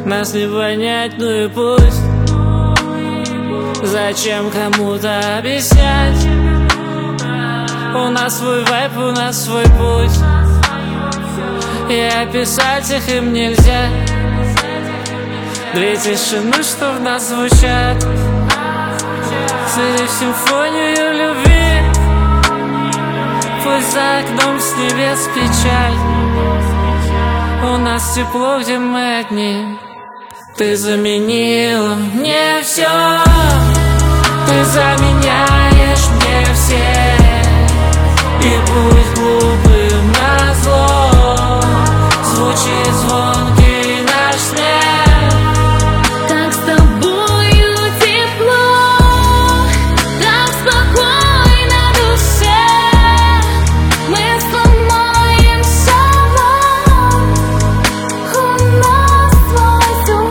Нас не понять, ну и пусть. Зачем кому-то объяснять? У нас свой вайб, у нас свой путь. И описать их им нельзя. Две тишины, что в нас звучат, слили симфонию любви. Пусть за окном с небес печаль. У нас тепло, где мы одни. Ты заменила мне все. Ты заменяешь мне все. И пусть глупым назло звучит звонкий наш смех. Как с тобою тепло, так спокойно душе. Мы сломаем шалом, у нас свой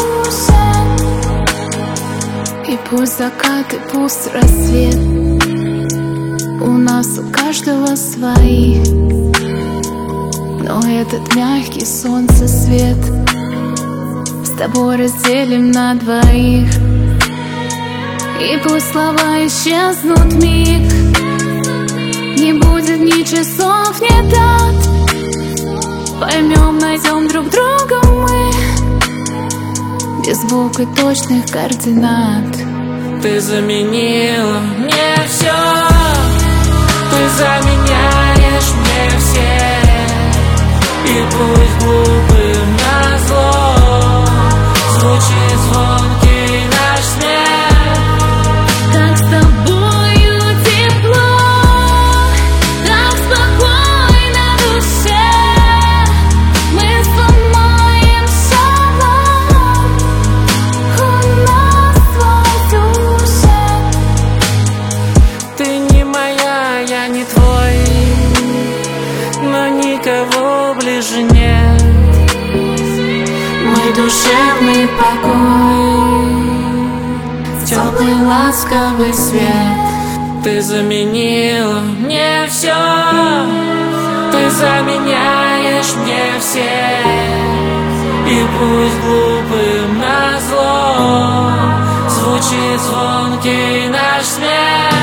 сюжет. И пусть закат, и пусть рассвет, у нас у каждого свои. Но этот мягкий солнцесвет с тобой разделим на двоих. И пусть слова исчезнут миг, не будет ни часов, ни дат. Поймем, найдем друг друга мы, без букв и точных координат. Ты заменила мне все. Ты заменяешь мне все. И пусть глупым назло звучит звонкий наш смех. Как с тобою тепло, так спокойно душе. Мы сломаем шалом, у нас свой сюжет. Ты не моя, я не твой, но никого ближе нет. Мой душевный покой, теплый ласковый свет. Ты заменила мне все. Ты заменяешь мне все. И пусть глупым назло звучит звонкий наш смех.